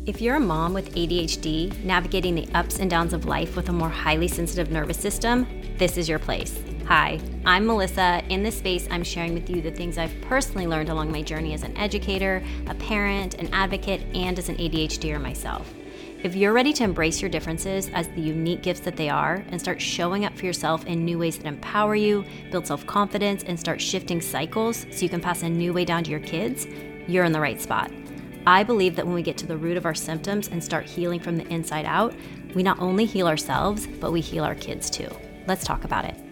If you're a mom with ADHD navigating the ups and downs of life with a more highly sensitive nervous system, this is your place. Hi, I'm Melissa. In this space, I'm sharing with you the things I've personally learned along my journey as an educator, a parent, an advocate, and as an ADHDer myself. If you're ready to embrace your differences as the unique gifts that they are and start showing up for yourself in new ways that empower you, build self-confidence, and start shifting cycles so you can pass a new way down to your kids, you're in the right spot. I believe that when we get to the root of our symptoms and start healing from the inside out, we not only heal ourselves, but we heal our kids too. Let's talk about it.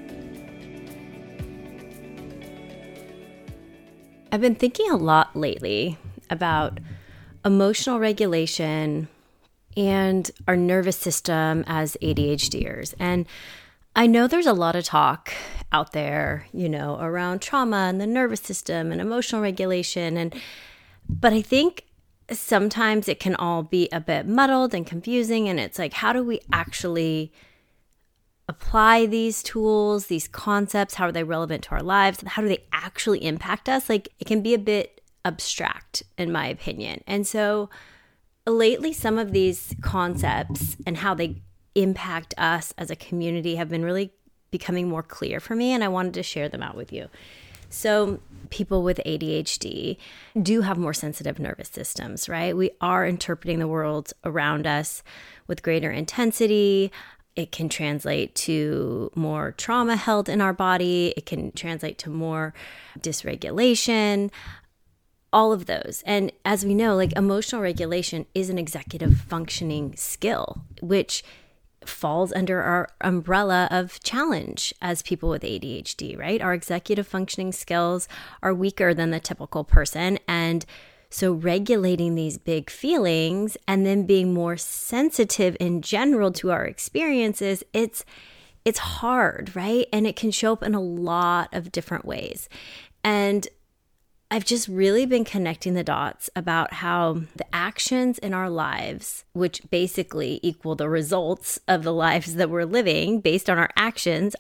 I've been thinking a lot lately about emotional regulation and our nervous system as ADHDers. And I know there's a lot of talk out there, around trauma and the nervous system and emotional regulation. But I think sometimes it can all be a bit muddled and confusing. And it's like, how do we actually apply these tools, these concepts? How are they relevant to our lives? How do they actually impact us? Like, it can be a bit abstract, in my opinion. And so lately, some of these concepts and how they impact us as a community have been really becoming more clear for me, and I wanted to share them out with you. So people with ADHD do have more sensitive nervous systems, right? We are interpreting the world around us with greater intensity. It can translate to more trauma held in our body. It can translate to more dysregulation, all of those. And as we know, emotional regulation is an executive functioning skill, which falls under our umbrella of challenge as people with ADHD, right? Our executive functioning skills are weaker than the typical person. And so regulating these big feelings and then being more sensitive in general to our experiences, it's hard, right? And it can show up in a lot of different ways. And I've just really been connecting the dots about how the actions in our lives, which basically equal the results of the lives that we're living based on our actions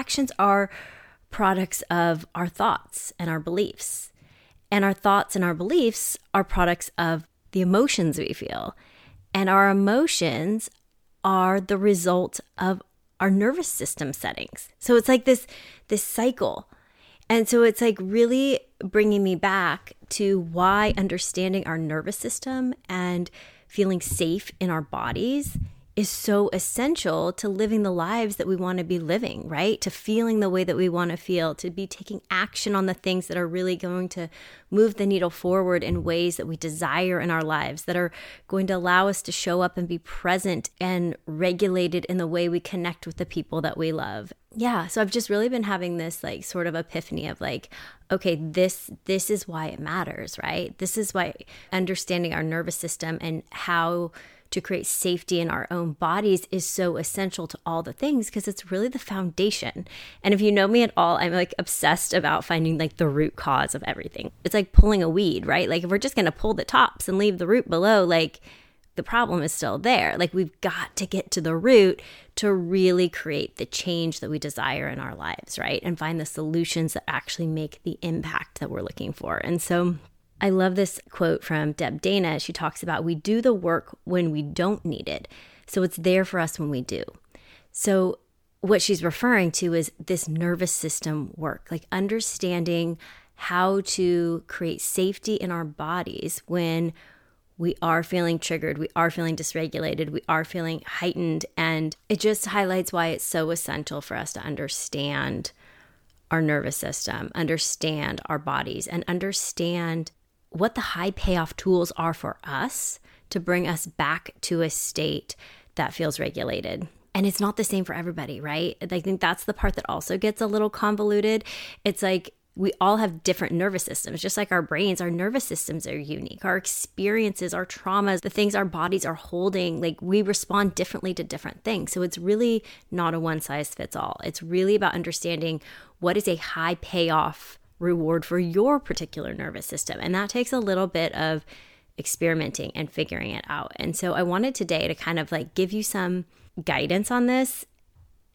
are products of our thoughts and our beliefs. And our thoughts and our beliefs are products of the emotions we feel. And our emotions are the result of our nervous system settings. So it's like this cycle. And so it's like really bringing me back to why understanding our nervous system and feeling safe in our bodies is so essential to living the lives that we want to be living, right? To feeling the way that we want to feel, to be taking action on the things that are really going to move the needle forward in ways that we desire in our lives, that are going to allow us to show up and be present and regulated in the way we connect with the people that we love. Yeah, so I've just really been having this sort of epiphany of okay, this is why it matters, right? This is why understanding our nervous system and how to create safety in our own bodies is so essential to all the things, because it's really the foundation. And if you know me at all, I'm obsessed about finding the root cause of everything. It's like pulling a weed, right? If we're just going to pull the tops and leave the root below, the problem is still there. We've got to get to the root to really create the change that we desire in our lives, right? And find the solutions that actually make the impact that we're looking for. And so I love this quote from Deb Dana. She talks about, we do the work when we don't need it, so it's there for us when we do. So what she's referring to is this nervous system work, understanding how to create safety in our bodies when we are feeling triggered, we are feeling dysregulated, we are feeling heightened. And it just highlights why it's so essential for us to understand our nervous system, understand our bodies, and understand what the high payoff tools are for us to bring us back to a state that feels regulated. And it's not the same for everybody, right? I think that's the part that also gets a little convoluted. It's we all have different nervous systems, just like our brains. Our nervous systems are unique. Our experiences, our traumas, the things our bodies are holding, we respond differently to different things. So it's really not a one size fits all. It's really about understanding what is a high payoff reward for your particular nervous system. And that takes a little bit of experimenting and figuring it out. And so I wanted today to kind of give you some guidance on this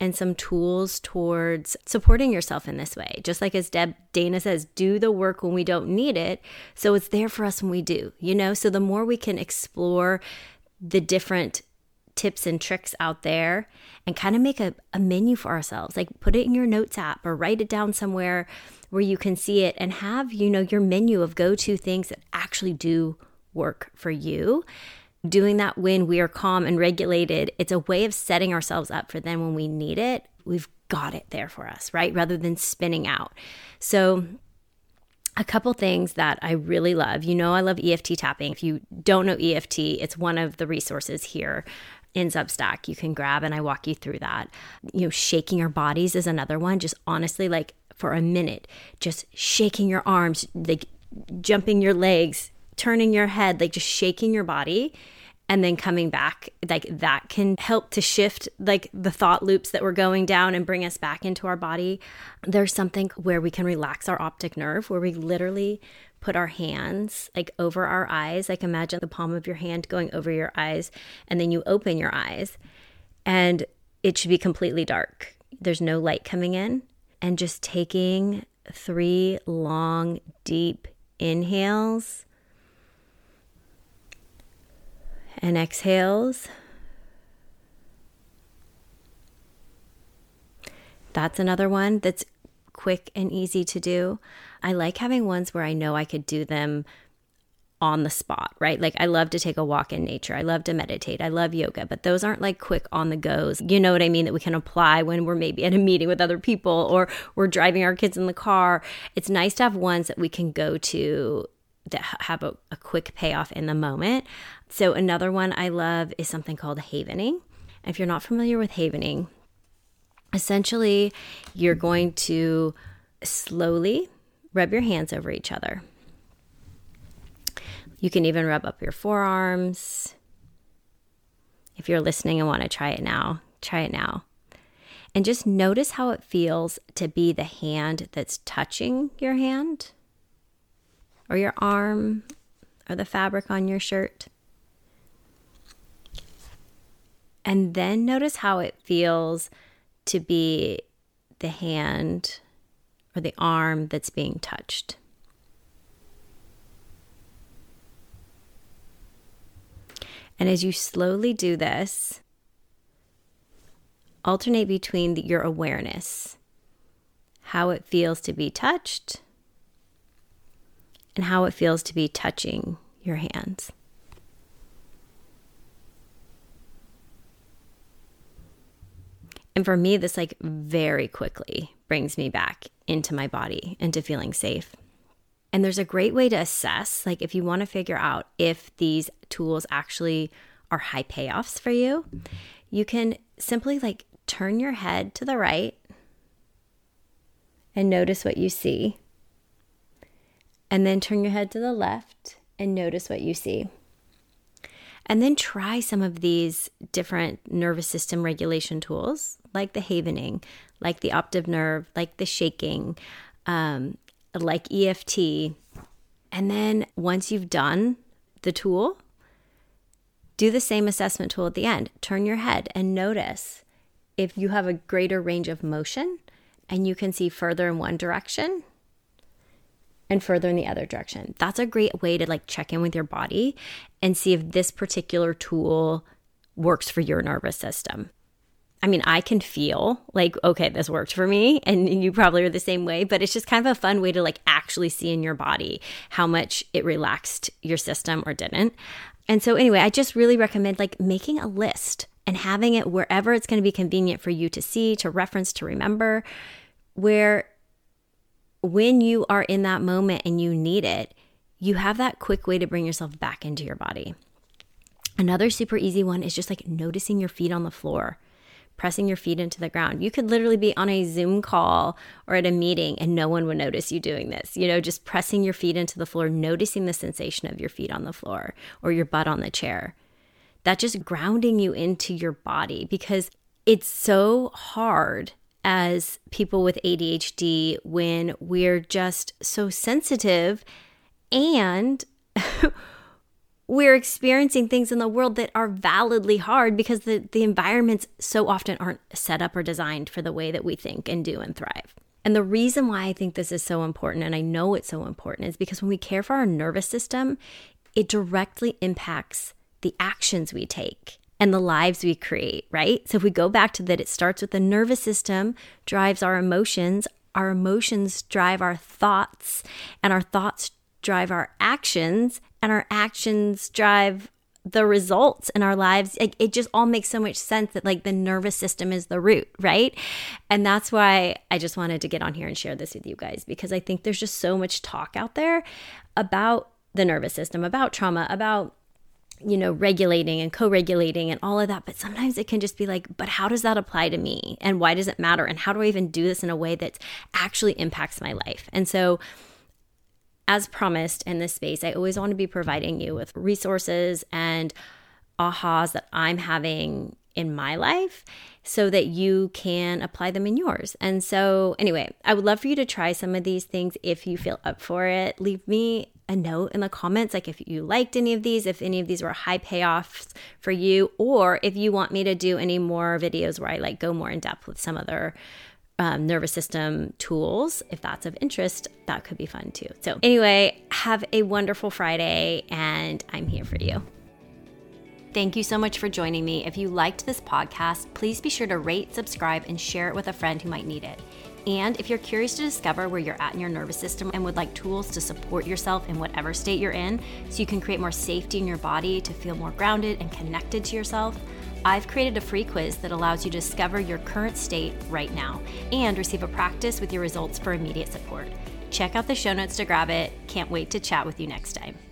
and some tools towards supporting yourself in this way. Just like as Dana says, do the work when we don't need it, so it's there for us when we do, So the more we can explore the different tips and tricks out there and kind of make a menu for ourselves, like put it in your notes app or write it down somewhere where you can see it and have, your menu of go-to things that actually do work for you. Doing that when we are calm and regulated, it's a way of setting ourselves up for then when we need it, we've got it there for us, right? Rather than spinning out. So a couple things that I really love. I love EFT tapping. If you don't know EFT, it's one of the resources here in Substack you can grab, and I walk you through that. Shaking our bodies is another one. Just honestly, like for a minute, just shaking your arms, like jumping your legs, turning your head, like just shaking your body and then coming back, like that can help to shift like the thought loops that we're going down and bring us back into our body. There's something where we can relax our optic nerve, where we literally put our hands like over our eyes. Like imagine the palm of your hand going over your eyes, and then you open your eyes and it should be completely dark. There's no light coming in, and just taking 3 long, deep inhales and exhales. That's another one that's quick and easy to do. I like having ones where I know I could do them on the spot, right? Like I love to take a walk in nature. I love to meditate. I love yoga, but those aren't like quick on the goes. You know what I mean? That we can apply when we're maybe at a meeting with other people or we're driving our kids in the car. It's nice to have ones that we can go to that have a quick payoff in the moment. So another one I love is something called havening. If you're not familiar with havening, essentially you're going to slowly rub your hands over each other. You can even rub up your forearms. If you're listening and want to try it now, try it now. And just notice how it feels to be the hand that's touching your hand or your arm or the fabric on your shirt. And then notice how it feels to be the hand or the arm that's being touched. And as you slowly do this, alternate between your awareness, how it feels to be touched, and how it feels to be touching your hands. And for me, this like very quickly brings me back into my body, into feeling safe. And there's a great way to assess, like if you want to figure out if these tools actually are high payoffs for you, you can simply like turn your head to the right and notice what you see. And then turn your head to the left and notice what you see. And then try some of these different nervous system regulation tools, like the havening, like the optic nerve, like the shaking, like EFT. And then once you've done the tool, do the same assessment tool at the end. Turn your head and notice if you have a greater range of motion and you can see further in one direction and further in the other direction. That's a great way to like check in with your body and see if this particular tool works for your nervous system. I mean, I can feel like, okay, this worked for me, and you probably are the same way, but it's just kind of a fun way to like actually see in your body how much it relaxed your system or didn't. And so anyway, I just really recommend like making a list and having it wherever it's going to be convenient for you to see, to reference, to remember, where when you are in that moment and you need it, you have that quick way to bring yourself back into your body. Another super easy one is just like noticing your feet on the floor, pressing your feet into the ground. You could literally be on a Zoom call or at a meeting and no one would notice you doing this. Just pressing your feet into the floor, noticing the sensation of your feet on the floor or your butt on the chair. That just grounding you into your body, because it's so hard as people with ADHD when we're just so sensitive and we're experiencing things in the world that are validly hard because the environments so often aren't set up or designed for the way that we think and do and thrive. And the reason why I think this is so important, and I know it's so important, is because when we care for our nervous system, it directly impacts the actions we take and the lives we create, right? So if we go back to that, it starts with the nervous system, drives our emotions drive our thoughts, and our thoughts drive our actions, and our actions drive the results in our lives. It just all makes so much sense that the nervous system is the root, right? And that's why I just wanted to get on here and share this with you guys, because I think there's just so much talk out there about the nervous system, about trauma, about regulating and co-regulating and all of that. But sometimes it can just be but how does that apply to me? And why does it matter? And how do I even do this in a way that actually impacts my life? And so, as promised in this space, I always want to be providing you with resources and ahas that I'm having in my life so that you can apply them in yours. And so anyway, I would love for you to try some of these things if you feel up for it. Leave me a note in the comments, if you liked any of these, if any of these were high payoffs for you, or if you want me to do any more videos where I go more in depth with some other nervous system tools. If that's of interest, that could be fun too. So anyway, have a wonderful Friday, and I'm here for you. Thank you so much for joining me. If you liked this podcast, please be sure to rate, subscribe, and share it with a friend who might need it. And if you're curious to discover where you're at in your nervous system and would like tools to support yourself in whatever state you're in so you can create more safety in your body to feel more grounded and connected to yourself, I've created a free quiz that allows you to discover your current state right now and receive a practice with your results for immediate support. Check out the show notes to grab it. Can't wait to chat with you next time.